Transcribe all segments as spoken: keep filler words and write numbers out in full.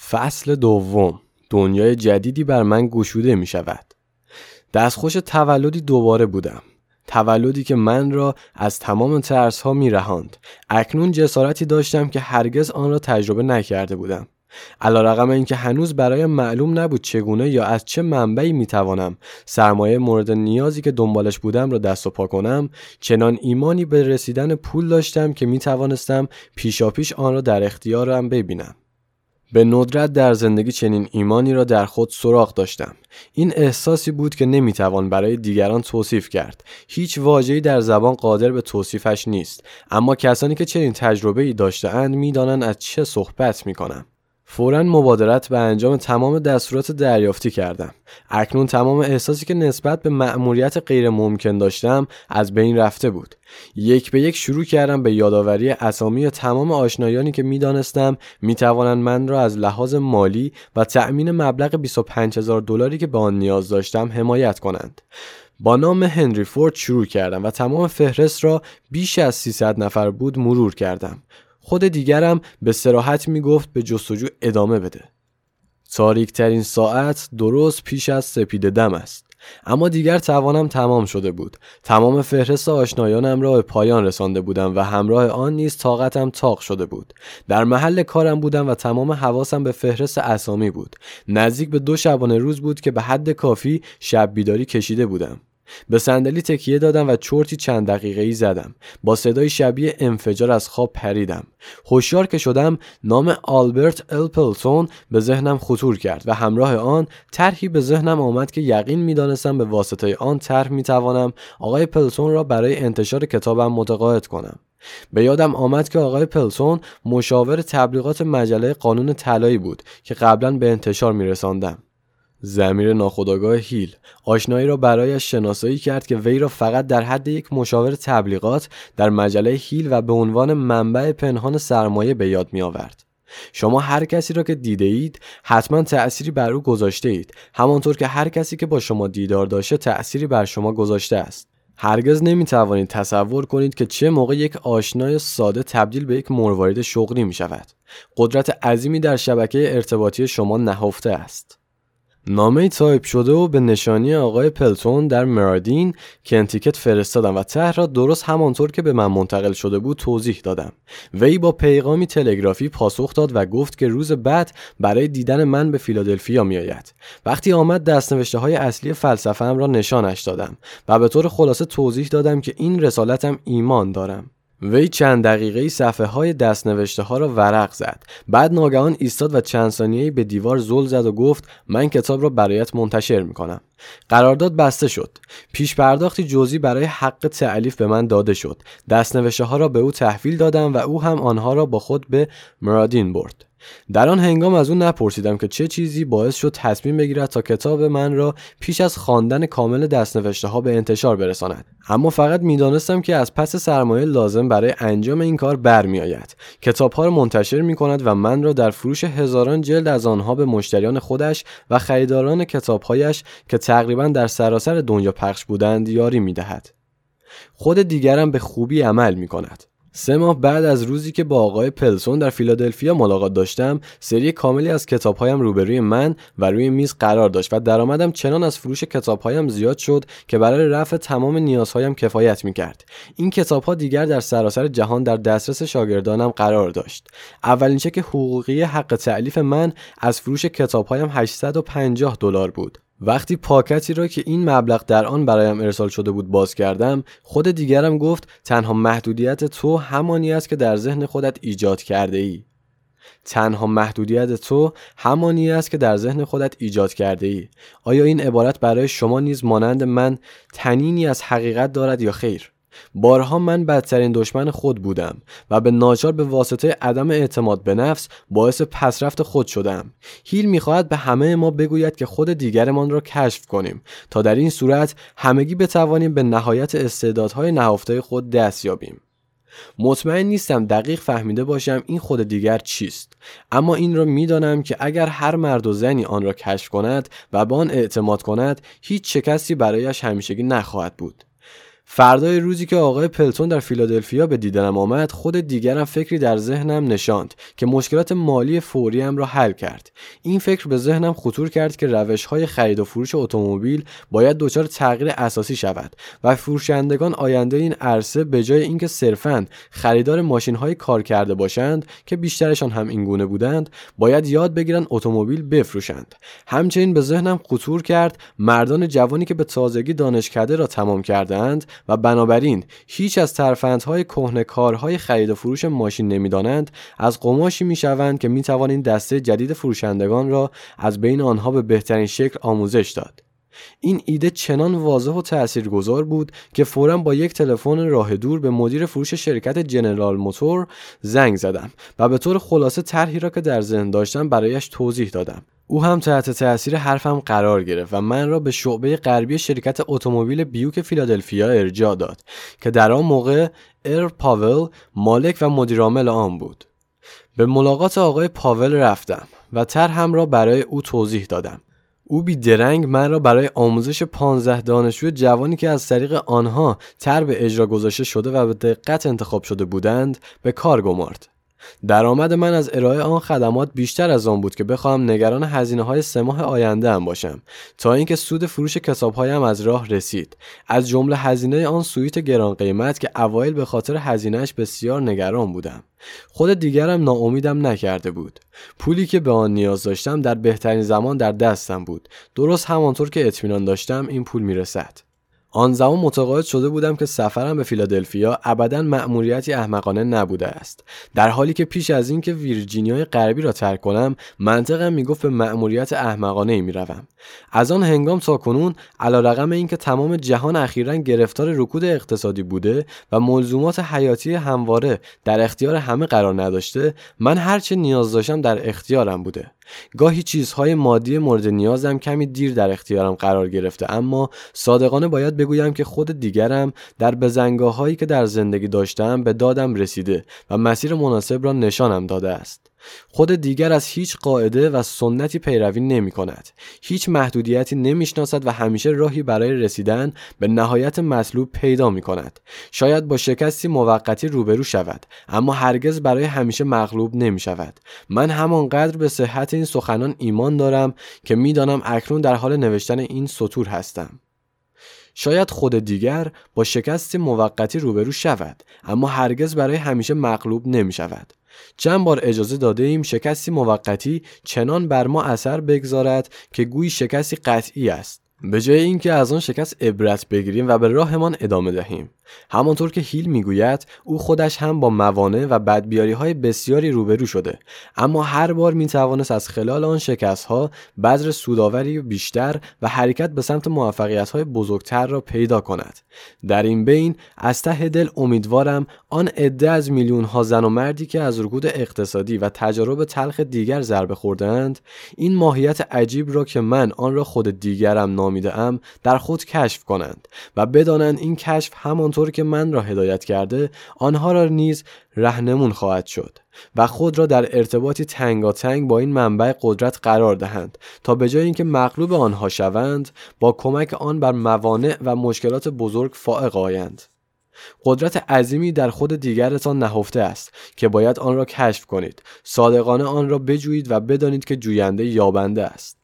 فصل دوم. دنیای جدیدی بر من گشوده می شود. دستخوش تولدی دوباره بودم. تولدی که من را از تمام ترس ها می رهاند. اکنون جسارتی داشتم که هرگز آن را تجربه نکرده بودم. علی‌رغم اینکه هنوز برایم معلوم نبود چگونه یا از چه منبعی می توانم سرمایه مورد نیازی که دنبالش بودم را دست و پا کنم، چنان ایمانی به رسیدن پول داشتم که می توانستم پیشاپیش آن را در اختیارم ببینم. به ندرت در زندگی چنین ایمانی را در خود سراغ داشتم. این احساسی بود که نمیتوان برای دیگران توصیف کرد. هیچ واژه‌ای در زبان قادر به توصیفش نیست، اما کسانی که چنین تجربه‌ای داشته‌اند می‌دانند از چه صحبت می‌کنم. فوراً مبادرت به انجام تمام دستورات دریافتی کردم. اکنون تمام احساسی که نسبت به مأموریت غیر ممکن داشتم از بین رفته بود. یک به یک شروع کردم به یادآوری اسامی تمام آشنایانی که می‌دانستم می‌توانند من را از لحاظ مالی و تأمین مبلغ بیست و پنج هزار دلاری که به آن نیاز داشتم حمایت کنند. با نام هنری فورد شروع کردم و تمام فهرست را بیش از سیصد نفر بود مرور کردم. خود دیگرم به صراحت می گفت به جستجو ادامه بده. تاریک ترین ساعت درست پیش از سپیده دم است. اما دیگر توانم تمام شده بود. تمام فهرست آشنایانم را به پایان رسانده بودم و همراه آن نیز طاقتم تاق شده بود. در محل کارم بودم و تمام حواسم به فهرست اسامی بود. نزدیک به دو شبانه روز بود که به حد کافی شب بیداری کشیده بودم. به صندلی تکیه دادم و چرتی چند دقیقه‌ای زدم. با صدای شبیه انفجار از خواب پریدم. هوشیار که شدم نام آلبرت ال پلتون به ذهنم خطور کرد و همراه آن طرحی به ذهنم آمد که یقین می‌دانستم به واسطه آن طرح می‌توانم آقای پلتون را برای انتشار کتابم متقاعد کنم. به یادم آمد که آقای پلتون مشاور تبلیغات مجله قانون طلایی بود که قبلا به انتشار می‌رساندم. ضمیر ناخودآگاه هیل آشنایی را برایش شناسایی کرد که وی را فقط در حد یک مشاور تبلیغات در مجله هیل و به عنوان منبع پنهان سرمایه به یاد می آورد. شما هر کسی را که دیده اید حتما تأثیری بر او گذاشته اید، همانطور که هر کسی که با شما دیدار داشته تأثیری بر شما گذاشته است. هرگز نمی توانید تصور کنید که چه موقع یک آشنای ساده تبدیل به یک مروارید شغلی می شود. قدرت عظیمی در شبکه ارتباطی شما نهفته است. نامه تایپ شده و به نشانی آقای پلتون در مرادین کنتیکت فرستادم و طرح را درست همانطور که به من منتقل شده بود توضیح دادم. وی با پیغامی تلگرافی پاسخ داد و گفت که روز بعد برای دیدن من به فیلادلفیا می آید. وقتی آمد دستنوشته های اصلی فلسفه‌ام را نشانش دادم و به طور خلاصه توضیح دادم که این رسالتم ایمان دارم. وی چند دقیقه‌ای صفحه های دستنوشته ها را ورق زد. بعد ناگهان ایستاد و چند ثانیه‌ای به دیوار زل زد و گفت من کتاب را برایت منتشر می‌کنم. قرارداد بسته شد. پیش پرداختی جزئی برای حق تألیف به من داده شد. دستنوشته ها را به او تحویل دادم و او هم آنها را با خود به مرادین برد. در آن هنگام از او نپرسیدم که چه چیزی باعث شد تصمیم بگیرد تا کتاب من را پیش از خواندن کامل دستنوشته ها به انتشار برساند، اما فقط میدانستم که از پس سرمایه لازم برای انجام این کار برمی آید. کتاب ها را منتشر می کند و من را در فروش هزاران جلد از آنها به مشتریان خودش و خریداران کتاب هایش که تقریبا در سراسر دنیا پخش بودند یاری می دهد. خود دیگرم به خوبی عمل می کند. سه ماه بعد از روزی که با آقای پلتون در فیلادلفیا ملاقات داشتم، سری کاملی از کتاب‌هایم روبروی من و روی میز قرار داشت و درآمدم چنان از فروش کتاب‌هایم زیاد شد که برای رفع تمام نیازهایم کفایت می‌کرد. این کتاب‌ها دیگر در سراسر جهان در دسترس شاگردانم قرار داشت. اولین چک حقوقی حق تألیف من از فروش کتاب‌هایم هشتصد و پنجاه دلار بود. وقتی پاکتی را که این مبلغ در آن برایم ارسال شده بود باز کردم، خود دیگرم گفت تنها محدودیت تو همانی است که در ذهن خودت ایجاد کرده ای. تنها محدودیت تو همانی است که در ذهن خودت ایجاد کرده ای. آیا این عبارت برای شما نیز مانند من تنینی از حقیقت دارد یا خیر؟ بارها من بدترین دشمن خود بودم و به ناچار به واسطه عدم اعتماد به نفس باعث پسرفت خود شدم. هیل می‌خواهد به همه ما بگوید که خود دیگرمان را کشف کنیم تا در این صورت همگی بتوانیم به نهایت استعدادهای نهفته خود دست یابیم. مطمئن نیستم دقیق فهمیده باشم این خود دیگر چیست، اما این را می‌دانم که اگر هر مرد و زنی آن را کشف کند و به آن اعتماد کند، هیچ شکستی برایش همیشگی نخواهد بود. فردای روزی که آقای پلتون در فیلادلفیا به دیدنم آمد، خود دیگرم فکری در ذهنم نشاند که مشکلات مالی فوریم را حل کرد. این فکر به ذهنم خطور کرد که روش‌های خرید و فروش اتومبیل باید دچار تغییر اساسی شود و فروشندگان آینده این عرصه به جای اینکه صرفاً خریدار ماشین‌های کار کرده باشند که بیشترشان هم این گونه بودند، باید یاد بگیرند اتومبیل بفروشند. همچنین به ذهنم خطور کرد مردان جوانی که به تازگی دانشکده را تمام کردند و بنابراین هیچ از ترفندهای کهنه‌کارهای خرید و فروش ماشین نمی‌دانند، از قماشی می‌شوند که می‌توان این دسته جدید فروشندگان را از بین آنها به بهترین شکل آموزش داد. این ایده چنان واضح و تاثیرگذار بود که فوراً با یک تلفن راه دور به مدیر فروش شرکت جنرال موتور زنگ زدم و به طور خلاصه طرحی را که در ذهن داشتم برایش توضیح دادم. او هم تحت تأثیر حرفم قرار گرفت و من را به شعبه غربی شرکت اتومبیل بیوک فیلادلفیا ارجاع داد که در آن موقع ار پاول مالک و مدیرعامل آن بود. به ملاقات آقای پاول رفتم و طرحم را برای او توضیح دادم. او بی درنگ من را برای آموزش پانزده دانشجوی جوانی که از طریق آنها طرح به اجرا گذاشته شده و به دقت انتخاب شده بودند به کار گمارد. درآمد من از ارائه آن خدمات بیشتر از آن بود که بخواهم نگران هزینه‌های سه ماه آینده ام باشم، تا اینکه سود فروش کتاب‌هایم از راه رسید. از جمله هزینه آن سویت گران قیمت که اوایل به خاطر هزینه‌اش بسیار نگران بودم. خود دیگرم ناامیدم نکرده بود. پولی که به آن نیاز داشتم در بهترین زمان در دستم بود. درست همانطور که اطمینان داشتم این پول میرسد. آن زمان متقاعد شده بودم که سفرم به فیلادلفیا ابداً مأموریتی احمقانه نبوده است، در حالی که پیش از اینکه ویرجینیای غربی را ترک کنم منطقم میگفت به مأموریت احمقانه‌ای میروم. از آن هنگام تا کنون علیرغم اینکه تمام جهان اخیراً گرفتار رکود اقتصادی بوده و ملزومات حیاتی همواره در اختیار همه قرار نداشته، من هرچه نیاز داشتم در اختیارم بوده. گاهی چیزهای مادی مورد نیازم کمی دیر در اختیارم قرار گرفته، اما صادقانه باید بگویم که خود دیگرم در بزنگاه‌هایی که در زندگی داشتم به دادم رسیده و مسیر مناسب را نشانم داده است. خود دیگر از هیچ قاعده و سنتی پیروی نمی کند، هیچ محدودیتی نمی شناسد و همیشه راهی برای رسیدن به نهایت مطلوب پیدا می کند. شاید با شکستی موقتی روبرو شود، اما هرگز برای همیشه مغلوب نمی شود. من همانقدر به صحت این سخنان ایمان دارم که می دانم اکنون در حال نوشتن این سطور هستم. شاید خود دیگر با شکستی موقتی روبرو شود، اما هرگز برای همیشه مغلوب نمی شود. چند بار اجازه داده ایم شکستی موقتی چنان بر ما اثر بگذارد که گویی شکستی قطعی است، به جای اینکه از آن شکست عبرت بگیریم و به راهمان ادامه دهیم. همانطور که هیل میگوید او خودش هم با موانع و بدبیاری‌های بسیاری روبرو شده، اما هر بار میتوانست از خلال آن شکست‌ها بذر سودآوری بیشتر و حرکت به سمت موفقیت‌های بزرگتر را پیدا کند. در این بین از ته دل امیدوارم آن عده از میلیون‌ها زن و مردی که از رکود اقتصادی و تجارب تلخ دیگر ضربه خورده‌اند، این ماهیت عجیب را که من آن را خود دیگرم نامیده‌ام در خود کشف کنند و بدانند این کشف همان طور که من را هدایت کرده آنها را نیز راهنمون خواهد شد و خود را در ارتباطی تنگاتنگ با این منبع قدرت قرار دهند تا به جای اینکه مغلوب آنها شوند با کمک آن بر موانع و مشکلات بزرگ فائق آیند. قدرت عظیمی در خود دیگرتان نهفته است که باید آن را کشف کنید. صادقانه آن را بجویید و بدانید که جوینده یابنده است.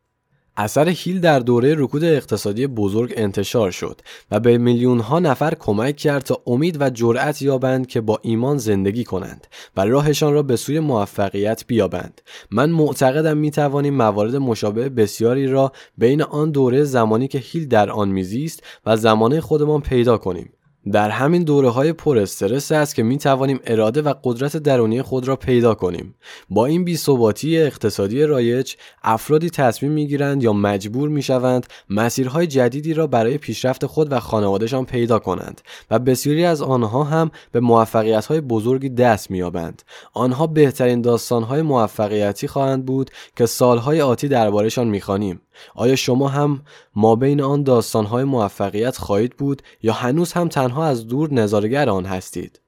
اثر هیل در دوره رکود اقتصادی بزرگ انتشار شد و به میلیون ها نفر کمک کرد تا امید و جرأت یابند که با ایمان زندگی کنند و راهشان را به سوی موفقیت بیابند. من معتقدم می توانیم موارد مشابه بسیاری را بین آن دوره زمانی که هیل در آن میزیست و زمانه خودمان پیدا کنیم. در همین دوره‌های پر استرس است که می توانیم اراده و قدرت درونی خود را پیدا کنیم. با این بی‌ثباتی اقتصادی رایج، افرادی تصمیم می‌گیرند یا مجبور می‌شوند مسیرهای جدیدی را برای پیشرفت خود و خانواده‌شان پیدا کنند و بسیاری از آنها هم به موفقیت‌های بزرگی دست می‌یابند. آنها بهترین داستان‌های موفقیتی خواهند بود که سال‌های آتی درباره‌شان می‌خوانیم. آیا شما هم ما بین آن داستان‌های موفقیت خواهید بود یا هنوز هم تنها از دور نظاره‌گر آن هستید؟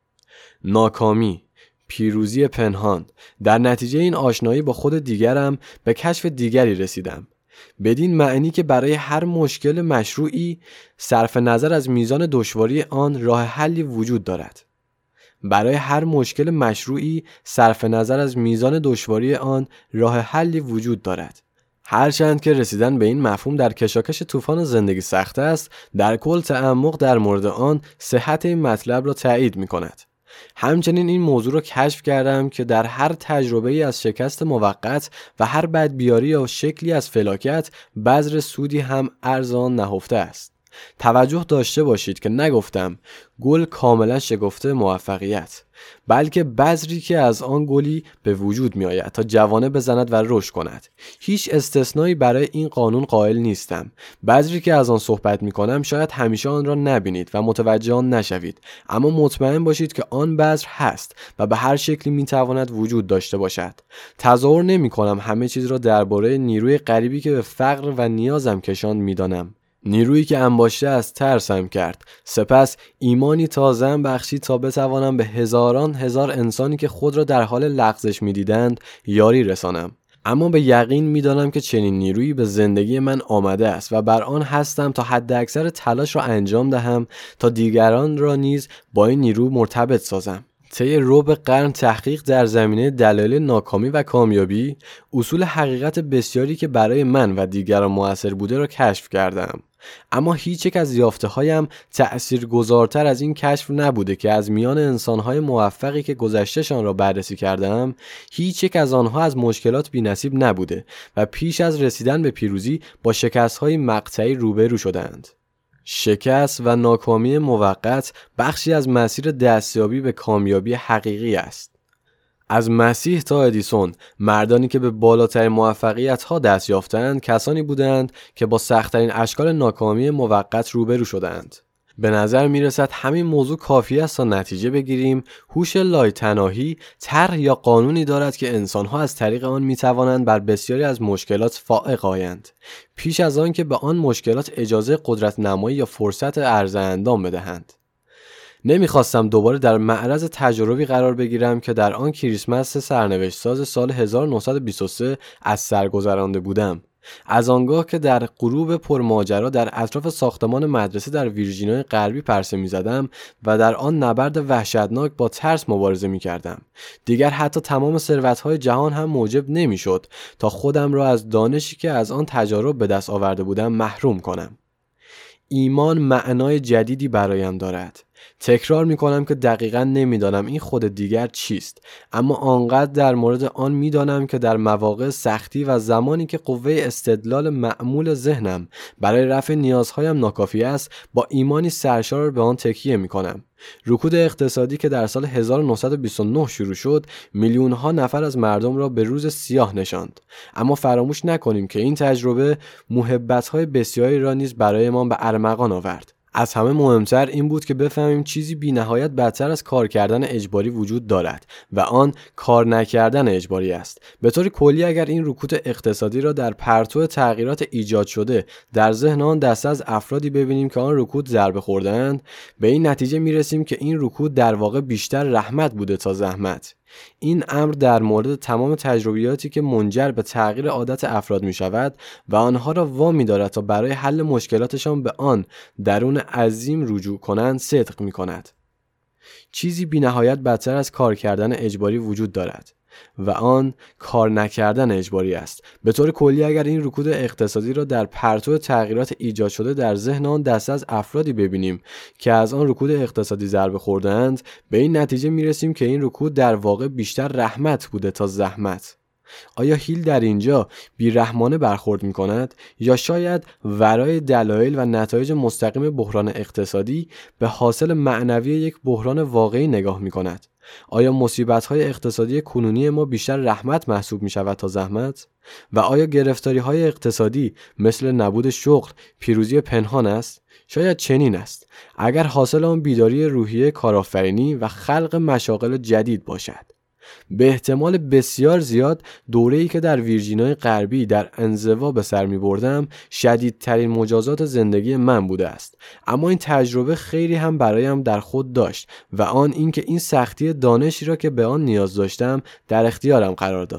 ناکامی، پیروزی پنهان. در نتیجه این آشنایی با خود دیگرم به کشف دیگری رسیدم. بدین معنی که برای هر مشکل مشروعی صرف نظر از میزان دشواری آن راه حلی وجود دارد. برای هر مشکل مشروعی صرف نظر از میزان دشواری آن راه حلی وجود دارد. هرچند که رسیدن به این مفهوم در کشاکش طوفان زندگی سخت است، در کل تعمق در مورد آن صحت این مطلب را تایید می کند. همچنین این موضوع را کشف کردم که در هر تجربه‌ای از شکست موقت و هر بدبیاری یا شکلی از فلاکت بذر سودی هم ارزان نهفته است. توجه داشته باشید که نگفتم گل کاملا شکفته موفقیت، بلکه بذری که از آن گلی به وجود می آید تا جوانه بزند و رشد کند. هیچ استثنایی برای این قانون قائل نیستم. بذری که از آن صحبت می کنم شاید همیشه آن را نبینید و متوجه آن نشوید، اما مطمئن باشید که آن بذر هست و به هر شکلی می تواند وجود داشته باشد. تصور نمی کنم همه چیز را درباره نیروی غریبی که به فقر و نیازم کشان می دانم. نیرویی که انباشته از ترسم کرد، سپس ایمانی تازه‌ام بخشید تا بتوانم به هزاران هزار انسانی که خود را در حال لغزش می‌دیدند یاری رسانم. اما به یقین می‌دانم که چنین نیرویی به زندگی من آمده است و بر آن هستم تا حد اکثر تلاش را انجام دهم تا دیگران را نیز با این نیرو مرتبط سازم. طی ربع قرن تحقیق در زمینه دلایل ناکامی و کامیابی، اصول حقیقت بسیاری که برای من و دیگران مؤثر بوده را کشف کردم. اما هیچ یک از یافته‌هایم تأثیرگذارتر از این کشف نبوده که از میان انسان‌های موفقی که گذشته‌شان را بررسی کردم، هیچ یک از آنها از مشکلات بی‌نصیب نبوده و پیش از رسیدن به پیروزی با شکست‌های مقطعی روبرو شدند. شکست و ناکامی موقت بخشی از مسیر دستیابی به کامیابی حقیقی است. از مسیح تا ادیسون، مردانی که به بالاترین موفقیت‌ها دست یافتند، کسانی بودند که با سخت‌ترین اشکال ناکامی موقت روبرو شدند. به نظر میرسد همین موضوع کافی است تا نتیجه بگیریم هوش لایتناهی طرح یا قانونی دارد که انسان‌ها از طریق آن می‌توانند بر بسیاری از مشکلات فائق آیند، پیش از آن که به آن مشکلات اجازه قدرت نمایی یا فرصت عرض اندام بدهند. نمیخواستم دوباره در معرض تجربی قرار بگیرم که در آن کریسمس سرنوشت ساز سال هزار و نهصد و بیست و سه از سر گذرانده بودم. از آنگاه که در غروب پرماجرا در اطراف ساختمان مدرسه در ویرجینیای غربی پرسه می‌زدم و در آن نبرد وحشتناک با ترس مبارزه می‌کردم، دیگر حتی تمام ثروت‌های جهان هم موجب نمی‌شد تا خودم را از دانشی که از آن تجارب به دست آورده بودم محروم کنم. ایمان معنای جدیدی برایم دارد. تکرار میکنم که دقیقاً نمیدانم این خود دیگر چیست، اما آنقدر در مورد آن میدانم که در مواقع سختی و زمانی که قوه استدلال معمول ذهنم برای رفع نیازهایم ناکافی است، با ایمانی سرشار به آن تکیه میکنم. رکود اقتصادی که در سال هزار و نهصد و بیست و نه شروع شد، میلیون ها نفر از مردم را به روز سیاه نشاند، اما فراموش نکنیم که این تجربه محبت‌های بسیاری را نیز برای ما به ارمغان آورد. از همه مهمتر این بود که بفهمیم چیزی بی نهایت بدتر از کار کردن اجباری وجود دارد و آن کار نکردن اجباری است. به طور کلی اگر این رکود اقتصادی را در پرتو تغییرات ایجاد شده در ذهن آن دسته از افرادی ببینیم که آن رکود ضربه خوردند، به این نتیجه میرسیم که این رکود در واقع بیشتر رحمت بوده تا زحمت. این امر در مورد تمام تجربیاتی که منجر به تغییر عادت افراد می شود و آنها را وامی دارد تا برای حل مشکلاتشان به آن درون عظیم رجوع کنند صدق می کند. چیزی بی نهایت بدتر از کار کردن اجباری وجود دارد و آن کار نکردن اجباری است. به طور کلی اگر این رکود اقتصادی را در پرتو تغییرات ایجاد شده در ذهن آن دسته از افرادی ببینیم که از آن رکود اقتصادی ضربه خوردند، به این نتیجه میرسیم که این رکود در واقع بیشتر رحمت بوده تا زحمت. آیا هیل در اینجا بیرحمانه برخورد می کند یا شاید ورای دلایل و نتایج مستقیم بحران اقتصادی به حاصل معنوی یک بحران واقعی نگاه می کند؟ آیا مصیبت‌های اقتصادی کنونی ما بیشتر رحمت محسوب می شود تا زحمت؟ و آیا گرفتاری‌های اقتصادی مثل نبود شغل پیروزی پنهان است؟ شاید چنین است، اگر حاصل آن بیداری روحیه کارآفرینی و خلق مشاغل جدید باشد. به احتمال بسیار زیاد دوره‌ای که در ویرجینیای غربی در انزوا به سر می‌بردم شدیدترین مجازات زندگی من بوده است، اما این تجربه خیری هم برایم در خود داشت و آن اینکه این سختی دانشی را که به آن نیاز داشتم در اختیارم قرار داد.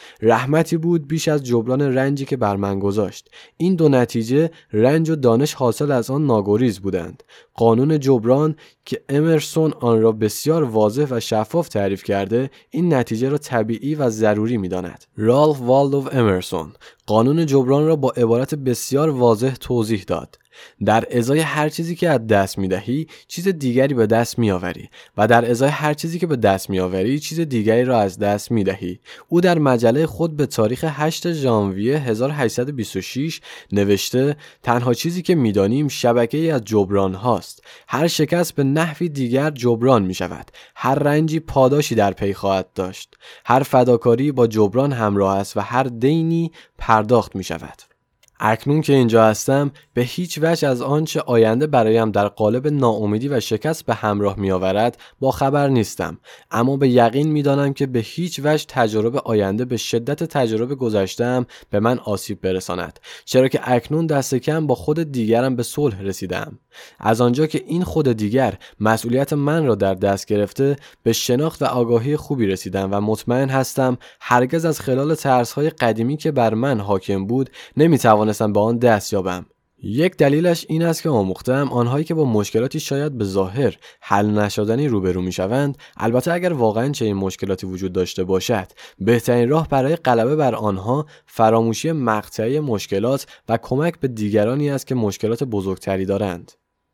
رحمتی بود بیش از جبران رنجی که بر من گذاشت. این دو نتیجه رنج و دانش حاصل از آن ناگریز بودند. قانون جبران که امرسون آن را بسیار واضح و شفاف تعریف کرده، این نتیجه را طبیعی و ضروری می‌داند. رالف والدو امرسون قانون جبران را با عبارت بسیار واضح توضیح داد: در ازای هر چیزی که از دست می‌دهی چیز دیگری به دست می‌آوری و در ازای هر چیزی که به دست می‌آوری چیز دیگری را از دست می‌دهی. او در مجله خود به تاریخ هشتم ژانویه هزار و هشتصد و بیست و شش نوشته: تنها چیزی که می‌دانیم شبکه‌ای از جبران هاست. هر شکست به نحوی دیگر جبران می‌شود. هر رنجی پاداشی در پی خواهد داشت. هر فداکاری با جبران همراه است و هر دینی پرداخت می‌شود. اکنون که اینجا هستم به هیچ وجه از آنچه آینده برایم در قالب ناامیدی و شکست به همراه می آورد با خبر نیستم، اما به یقین می دانم که به هیچ وجه تجربه آینده به شدت تجربه گذشته‌ام به من آسیب برساند، چرا که اکنون دست کم با خود دیگرم به صلح رسیدم. از آنجا که این خود دیگر مسئولیت من را در دست گرفته، به شناخت و آگاهی خوبی رسیدم و مطمئن هستم هرگز از خلال ترس‌های قدیمی که بر من حاکم بود نمی توانستم به آن دست یابم. یک دلیلش این است که آموختم آنهایی که با مشکلاتی شاید به ظاهر حل نشدنی روبرو میشوند، البته اگر واقعا چنین مشکلاتی وجود داشته باشد، بهترین راه برای غلبه بر آنها فراموشی مقطعی مشکلات و کمک به دیگرانی است که مشکلات بزرگتری دارند.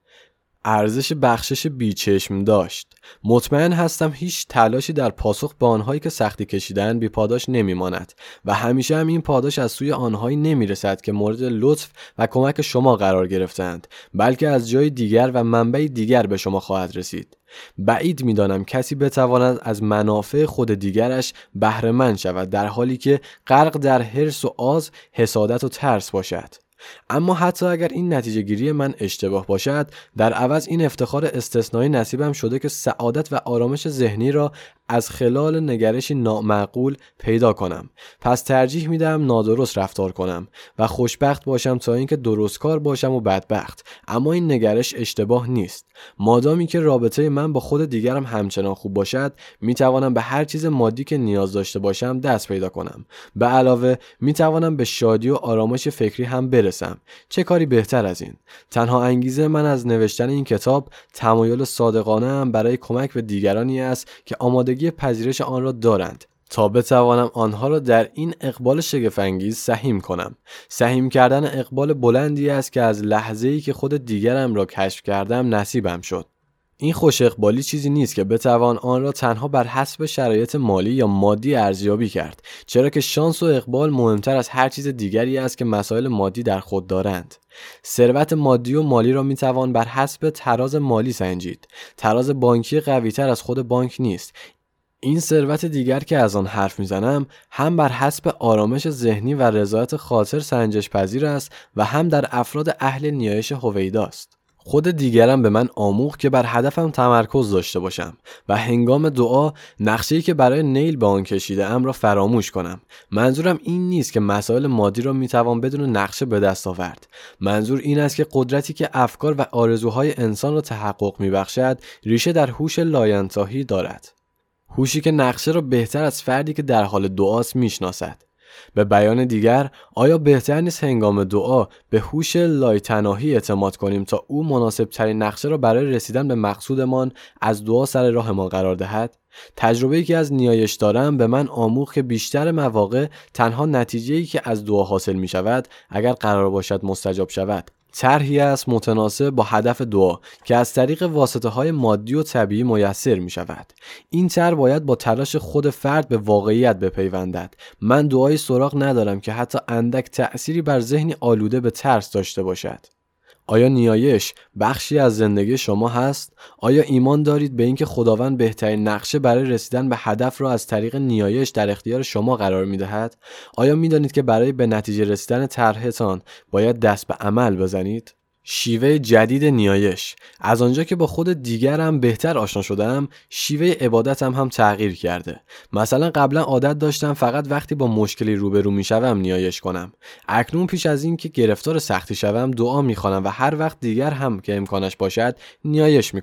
ارزش بخشش بیچشم داشت. مطمئن هستم هیچ تلاشی در پاسخ به آنهایی که سختی کشیدن بی پاداش نمیماند و همیشه هم این پاداش از سوی آنهایی نمیرسد که مورد لطف و کمک شما قرار گرفتند، بلکه از جای دیگر و منبع دیگر به شما خواهد رسید. بعید می‌دانم کسی بتواند از منافع خود دیگرش بهره مند شود در حالی که غرق در حرص و آز، حسادت و ترس باشد. اما حتی اگر این نتیجه گیری من اشتباه باشد، در عوض این افتخار استثنایی نصیبم شده که سعادت و آرامش ذهنی را از خلال نگرشی نامعقول پیدا کنم. پس ترجیح میدم نادرست رفتار کنم و خوشبخت باشم تا اینکه درستکار باشم و بدبخت. اما این نگرش اشتباه نیست. مادامی که رابطه من با خود دیگرم همچنان خوب باشد، میتوانم به هر چیز مادی که نیاز داشته باشم دست پیدا کنم. به علاوه میتوانم به شادی و آرامش فکری هم برسم. چه کاری بهتر از این؟ تنها انگیزه من از نوشتن این کتاب تمایل صادقانه ام برای کمک به دیگرانی است که آمادگی پذیرش آن را دارند تا بتوانم آنها را در این اقبال شگفت‌انگیز سهیم کنم. سهیم کردن اقبال بلندی است که از لحظه‌ای که خود دیگرم را کشف کردم نصیبم شد. این خوش اقبالی چیزی نیست که بتوان آن را تنها بر حسب شرایط مالی یا مادی ارزیابی کرد، چرا که شانس و اقبال مهمتر از هر چیز دیگری است که مسائل مادی در خود دارند. ثروت مادی و مالی را میتوان بر حسب تراز مالی سنجید. تراز بانکی قوی‌تر از خود بانک نیست. این ثروت دیگر که از آن حرف میزنم هم بر حسب آرامش ذهنی و رضایت خاطر سنجش پذیر است و هم در افراد اهل نیایش هویدا است. خود دیگرم به من آموخت که بر هدفم تمرکز داشته باشم و هنگام دعا نقشه‌ای که برای نیل به آن کشیده ام را فراموش کنم. منظورم این نیست که مسائل مادی را میتوان بدون نقشه به دست آورد. منظور این است که قدرتی که افکار و آرزوهای انسان را تحقق میبخشد ریشه در هوش لاینتهی دارد. هوشی که نقشه را بهتر از فردی که در حال دعاست میشناسد. به بیان دیگر، آیا بهتر نیست هنگام دعا به هوش لایتناهی اعتماد کنیم تا او مناسب ترین نقشه را برای رسیدن به مقصودمان از دعا سر راهمان قرار دهد؟ تجربه‌ای که از نیایش دارم به من آموخت که بیشتر مواقع تنها نتیجه‌ای که از دعا حاصل می شود اگر قرار باشد مستجاب شود طرحی است متناسب با هدف دعا که از طریق واسطه‌های مادی و طبیعی میسر می شود. این طرح باید با تلاش خود فرد به واقعیت بپیوندد. من دعایی سراغ ندارم که حتی اندک تأثیری بر ذهنی آلوده به ترس داشته باشد. آیا نیایش بخشی از زندگی شما هست؟ آیا ایمان دارید به اینکه خداوند بهترین نقشه برای رسیدن به هدف را از طریق نیایش در اختیار شما قرار می‌دهد؟ آیا می‌دانید که برای به نتیجه رسیدن طرحتان باید دست به عمل بزنید؟ شیوه جدید نیایش. از آنجا که با خود دیگرم بهتر آشنا شدم، شیوه عبادتم هم تغییر کرده. مثلا قبلا عادت داشتم فقط وقتی با مشکلی روبرو میشوم نیایش کنم. اکنون پیش از این که گرفتار سختی شوم دعا میخوانم و هر وقت دیگر هم که امکانش باشد نیایش میکنم.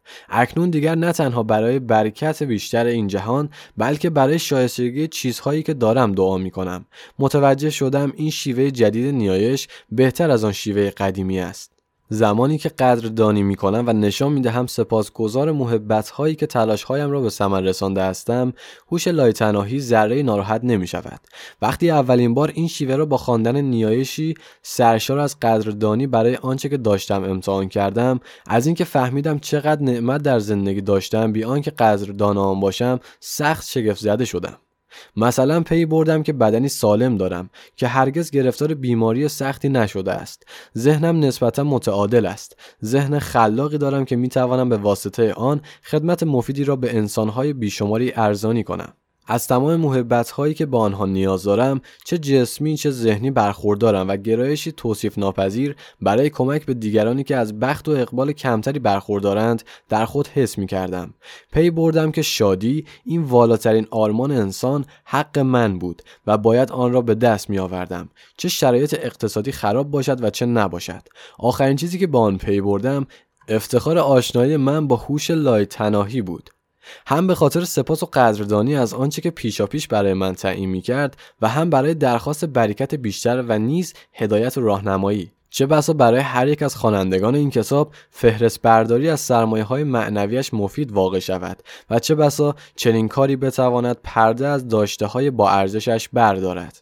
اکنون دیگر نه تنها برای برکت بیشتر این جهان بلکه برای شایستگی چیزهایی که دارم دعا می کنم. متوجه شدم این شیوه جدید نیایش بهتر از آن شیوه قدیمی است. زمانی که قدردانی می کنم و نشان می دهم سپاسگزار محبت هایی که تلاش هایم را به ثمر رسانده هستم، هوش لایتناهی ذره ناراحت نمی شود. وقتی اولین بار این شیوه را با خواندن نیایشی سرشار از قدردانی برای آنچه که داشتم امتحان کردم، از اینکه فهمیدم چقدر نعمت در زندگی داشتم بی آنکه قدردان آن باشم، سخت شگفت زده شدم. مثلا پی بردم که بدنی سالم دارم که هرگز گرفتار بیماری سختی نشده است. ذهنم نسبتا متعادل است. ذهن خلاقی دارم که میتوانم به واسطه آن خدمت مفیدی را به انسانهای بیشماری ارزانی کنم. از تمام محبت‌هایی که با آنها نیاز دارم، چه جسمی چه ذهنی برخوردارم و گرایشی توصیف ناپذیر برای کمک به دیگرانی که از بخت و اقبال کمتری برخوردارند در خود حس می‌کردم. پی بردم که شادی، این والاترین آرمان انسان، حق من بود و باید آن را به دست می‌آوردم، چه شرایط اقتصادی خراب باشد و چه نباشد. آخرین چیزی که با آن پی بردم، افتخار آشنایی من با هوش لایتناهی بود. هم به خاطر سپاس و قدردانی از آنچه که پیشاپیش برای من تعیین می‌کرد و هم برای درخواست برکت بیشتر و نیز هدایت و راهنمایی. چه بسا برای هر یک از خوانندگان این کتاب فهرست برداری از سرمایه‌های معنویش مفید واقع شود و چه بسا چنین کاری بتواند پرده از داشته‌های با ارزشش بردارد.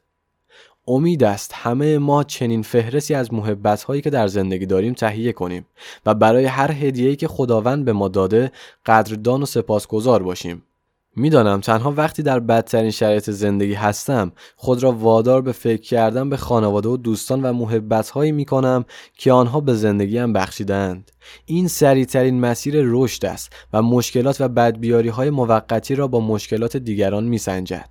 امید است همه ما چنین فهرستی از محبت‌هایی که در زندگی داریم تهیه کنیم و برای هر هدیه‌ای که خداوند به ما داده قدردان و سپاسگزار باشیم. میدانم تنها وقتی در بدترین شرایط زندگی هستم خود را وادار به فکر کردن به خانواده و دوستان و محبت‌هایی می‌کنم که آنها به زندگیم بخشیدند. این سریع‌ترین مسیر رشد است و مشکلات و بدبیاری‌های موقتی را با مشکلات دیگران می‌سنجد.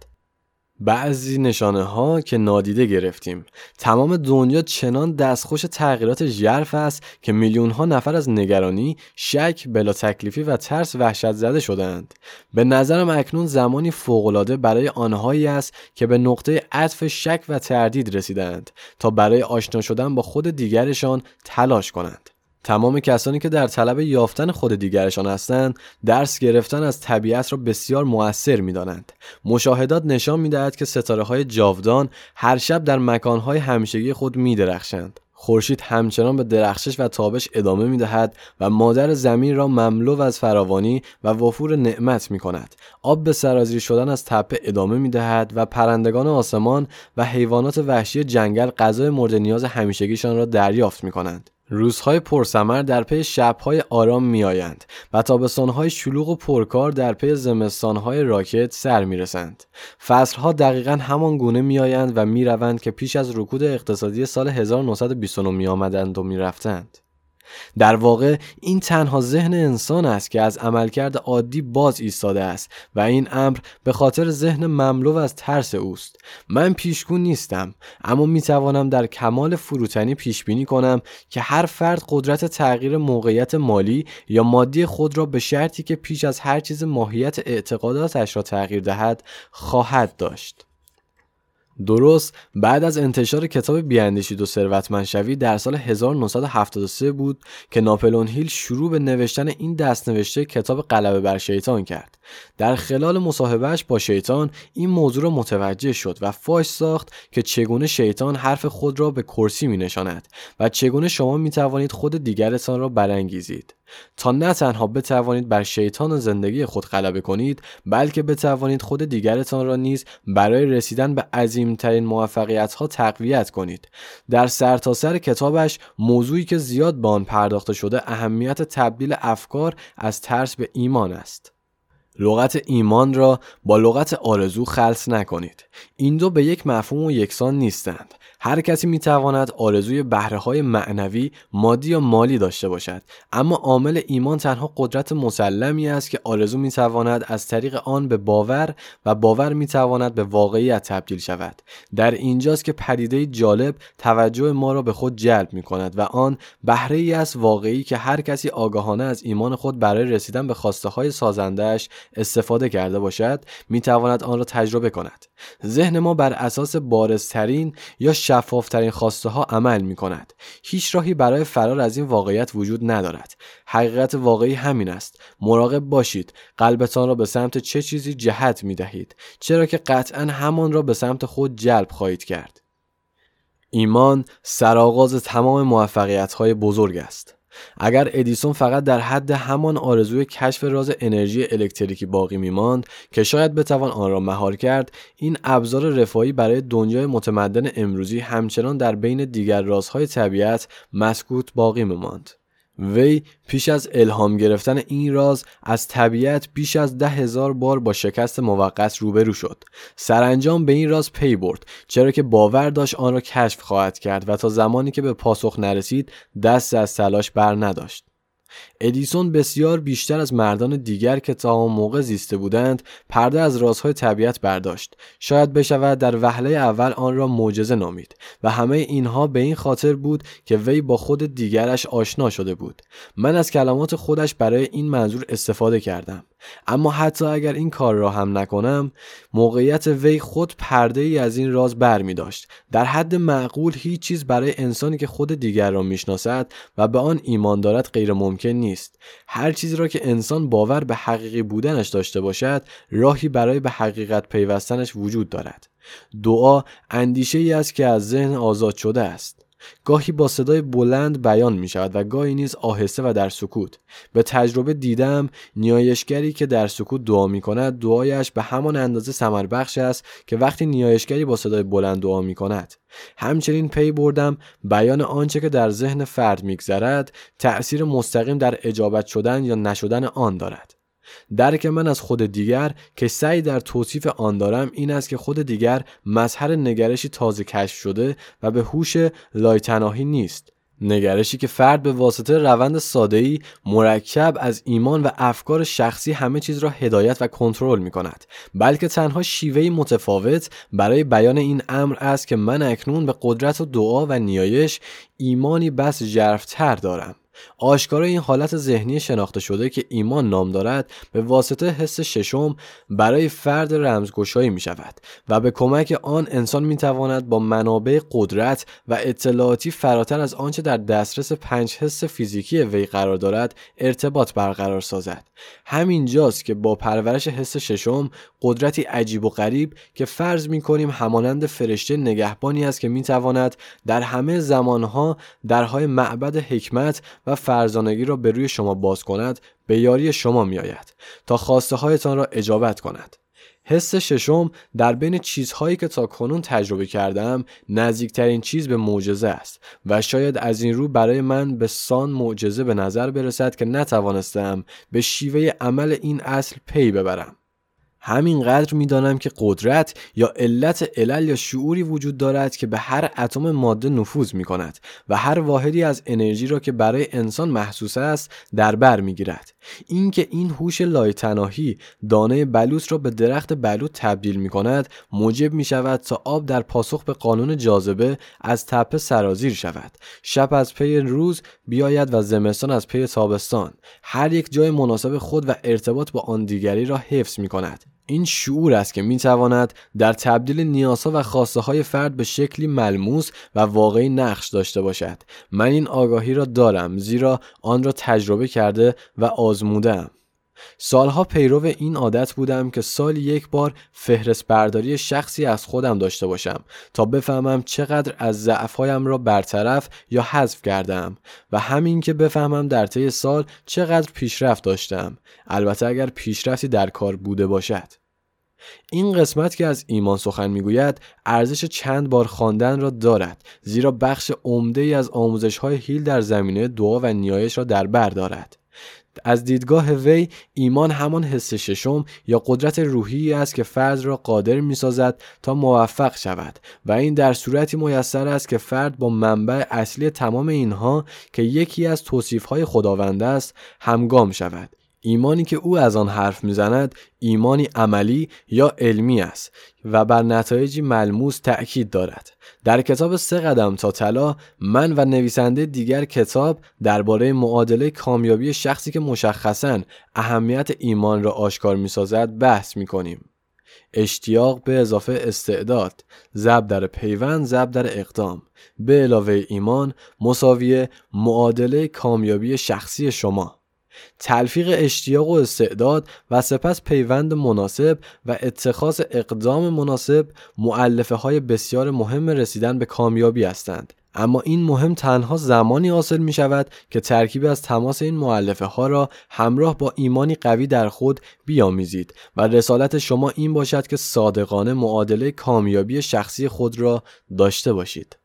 بعضی نشانه ها که نادیده گرفتیم. تمام دنیا چنان دستخوش تغییرات ژرف است که میلیون ها نفر از نگرانی، شک، بلا تکلیفی و ترس وحشت زده شدند. به نظرم اکنون زمانی فوق‌العاده برای آنهایی است که به نقطه عطف شک و تردید رسیدند تا برای آشنا شدن با خود دیگرشان تلاش کنند. تمام کسانی که در طلب یافتن خود دیگرشان هستند، درس گرفتن از طبیعت را بسیار مؤثر می‌دانند. مشاهدات نشان می‌دهد که ستاره‌های جاودان هر شب در مکان‌های همیشگی خود می‌درخشند. خورشید همچنان به درخشش و تابش ادامه می‌دهد و مادر زمین را مملو از فراوانی و وفور نعمت می‌کند. آب به سرازیر شدن از تپه ادامه می‌دهد و پرندگان آسمان و حیوانات وحشی جنگل غذای مورد نیاز همیشگیشان را دریافت می‌کنند. روزهای پرثمر در پی شب‌های آرام می‌آیند و تابستان‌های شلوغ و پرکار در پی زمستان‌های راکت سر می‌رسند. فصل‌ها دقیقاً همان گونه می‌آیند و می‌روند که پیش از رکود اقتصادی سال هزار و نهصد و بیست و نه می‌آمدند و می‌رفتند. در واقع این تنها ذهن انسان است که از عملکرد عادی باز ایستاده است و این امر به خاطر ذهن مملو از ترس اوست. من پیشگو نیستم، اما می توانم در کمال فروتنی پیش بینی کنم که هر فرد قدرت تغییر موقعیت مالی یا مادی خود را به شرطی که پیش از هر چیز ماهیت اعتقاداتش را تغییر دهد خواهد داشت. درست بعد از انتشار کتاب بیاندیشید و ثروتمند شوید در سال هزار و نهصد و هفتاد و سه بود که ناپلئون هیل شروع به نوشتن این دست‌نوشته کتاب غلبه بر شیطان کرد. در خلال مصاحبهش با شیطان این موضوع را متوجه شد و فاش ساخت که چگونه شیطان حرف خود را به کرسی می نشاند و چگونه شما می توانید خود دیگرتان را برانگیزید تا نه تنها بتوانید بر شیطان زندگی خود غلبه کنید، بلکه بتوانید خود دیگرتان را نیز برای رسیدن به عظیمترین موفقیت‌ها تقویت کنید. در سرتاسر کتابش موضوعی که زیاد به آن پرداخته شده اهمیت تبدیل افکار از ترس به ایمان است. لغت ایمان را با لغت آرزو خلط نکنید. این دو به یک مفهوم و یکسان نیستند. هر کسی میتواند آرزوی بهره‌های معنوی، مادی یا مالی داشته باشد، اما عامل ایمان تنها قدرت مسلمی است که آرزو میتواند از طریق آن به باور و باور میتواند به واقعیت تبدیل شود. در اینجاست که پدیده جالب توجه ما را به خود جلب میکند و آن بهره‌ای است واقعی که هر کسی آگاهانه از ایمان خود برای رسیدن به خواسته‌های سازنده‌اش استفاده کرده باشد میتواند آن را تجربه کند. ذهن ما بر اساس بارزترین یا شفافترین خواسته ها عمل می کند. هیچ راهی برای فرار از این واقعیت وجود ندارد. حقیقت واقعی همین است. مراقب باشید قلبتان را به سمت چه چیزی جهت می دهید، چرا که قطعاً همان را به سمت خود جلب خواهید کرد. ایمان سرآغاز تمام موفقیت‌های بزرگ است. اگر ادیسون فقط در حد همان آرزوی کشف راز انرژی الکتریکی باقی می‌ماند که شاید بتوان آن را مهار کرد، این ابزار رفاهی برای دنیای متمدن امروزی همچنان در بین دیگر رازهای طبیعت مسکوت باقی می‌ماند. وی پیش از الهام گرفتن این راز از طبیعت بیش از ده هزار بار با شکست موقت روبرو شد. سرانجام به این راز پی برد، چرا که باور داشت آن را کشف خواهد کرد و تا زمانی که به پاسخ نرسید دست از تلاش بر نداشت. ادیسون بسیار بیشتر از مردان دیگر که تا آن موقع زیسته بودند پرده از رازهای طبیعت برداشت. شاید بشود در وهله اول آن را معجزه نامید و همه اینها به این خاطر بود که وی با خود دیگرش آشنا شده بود. من از کلمات خودش برای این منظور استفاده کردم. اما حتی اگر این کار را هم نکنم، موقعیت وی خود پرده ای از این راز بر می داشت. در حد معقول هیچ چیز برای انسانی که خود دیگر را می شناسد و به آن ایمان دارد غیر ممکن نیست. هر چیزی را که انسان باور به حقیقی بودنش داشته باشد، راهی برای به حقیقت پیوستنش وجود دارد. دعا اندیشه ای است که از ذهن آزاد شده است. گاهی با صدای بلند بیان می شود و گاهی نیز آهسته و در سکوت. به تجربه دیدم نیایشگری که در سکوت دعا می کند دعایش به همان اندازه ثمر بخش است که وقتی نیایشگری با صدای بلند دعا می کند. همچنین پی بردم بیان آنچه که در ذهن فرد می گذرد تأثیر مستقیم در اجابت شدن یا نشدن آن دارد. درک من از خود دیگر که سعی در توصیف آن دارم این است که خود دیگر مظهر نگرشی تازه کشف شده و به هوش لایتناهی نیست. نگرشی که فرد به واسطه روند ساده‌ای مرکب از ایمان و افکار شخصی همه چیز را هدایت و کنترل می کند، بلکه تنها شیوهی متفاوت برای بیان این امر است که من اکنون به قدرت و دعا و نیایش ایمانی بس ژرف‌تر دارم. آشکارا این حالت ذهنی شناخته شده که ایمان نام دارد به واسطه حس ششم برای فرد رمزگشایی می شود و به کمک آن انسان می تواند با منابع قدرت و اطلاعاتی فراتر از آنچه در دسترس پنج حس فیزیکی وی قرار دارد ارتباط برقرار سازد. همین جاست که با پرورش حس ششم قدرتی عجیب و غریب که فرض می کنیم همانند فرشته نگهبانی است که می تواند در همه زمانها درهای معبد حکمت و فرزانگی را به روی شما باز کند به یاری شما می آید تا خواسته هایتان را اجابت کند. حس ششم در بین چیزهایی که تا کنون تجربه کردم نزدیکترین چیز به معجزه است و شاید از این رو برای من به سان معجزه به نظر برسد که نتوانستم به شیوه عمل این اصل پی ببرم. همینقدر میدانم که قدرت یا علت علل یا شعوری وجود دارد که به هر اتم ماده نفوذ می کند و هر واحدی از انرژی را که برای انسان محسوس است در بر می گیرد. این که این هوش لایتناهی دانه بلوط را به درخت بلوط تبدیل می کند موجب می شود تا آب در پاسخ به قانون جاذبه از تپه سرازیر شود، شب از پی روز بیاید و زمستان از پی تابستان، هر یک جای مناسب خود و ارتباط با آن دیگری را حفظ می کند. این شعور است که می تواند در تبدیل نیازها و خواسته های فرد به شکلی ملموس و واقعی نقش داشته باشد. من این آگاهی را دارم زیرا آن را تجربه کرده و آزمودم. سالها پیرو این عادت بودم که سال یک بار فهرست برداری شخصی از خودم داشته باشم تا بفهمم چقدر از ضعف‌هایم را برطرف یا حذف کردم و همین که بفهمم در طی سال چقدر پیشرفت داشتم، البته اگر پیشرفتی در کار بوده باشد. این قسمت که از ایمان سخن میگوید ارزش چند بار خواندن را دارد زیرا بخش عمده‌ای از آموزش‌های هیل در زمینه دعا و نیایش را در بر دارد. از دیدگاه وی ایمان همان حس ششم یا قدرت روحی است که فرد را قادر می‌سازد تا موفق شود و این در صورتی میسر است که فرد با منبع اصلی تمام اینها که یکی از توصیف‌های خداوند است همگام شود. ایمانی که او از آن حرف میزند ایمانی عملی یا علمی است و بر نتایجی ملموس تأکید دارد. در کتاب سه قدم تا طلا من و نویسنده دیگر کتاب درباره معادله کامیابی شخصی که مشخصاً اهمیت ایمان را آشکار می‌سازد بحث می‌کنیم. اشتیاق به اضافه استعداد ضرب در پیوند ضرب در اقدام به علاوه ایمان مساوی معادله کامیابی شخصی شما. تلفیق اشتیاق و استعداد و سپس پیوند مناسب و اتخاذ اقدام مناسب مؤلفه های بسیار مهم رسیدن به کامیابی هستند. اما این مهم تنها زمانی حاصل می شود که ترکیب از تماس این مؤلفه ها را همراه با ایمانی قوی در خود بیاموزید و رسالت شما این باشد که صادقانه معادله کامیابی شخصی خود را داشته باشید.